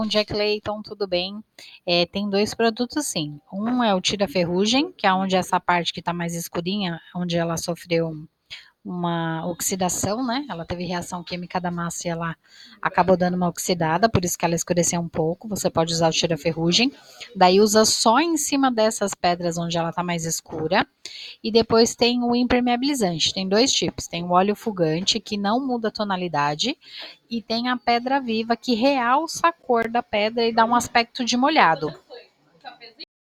Bom dia, Cleiton, tudo bem? Tem dois produtos, sim. Um é o tira-ferrugem, que é onde essa parte que está mais escurinha, onde ela sofreu uma oxidação, né? Ela teve reação química da massa e ela acabou dando uma oxidada, por isso que ela escureceu um pouco. Você pode usar o tira-ferrugem. Daí usa só em cima dessas pedras onde ela está mais escura. E depois tem o impermeabilizante. Tem dois tipos. Tem o óleo fugante, que não muda a tonalidade, e tem a pedra viva, que realça a cor da pedra e dá um aspecto de molhado.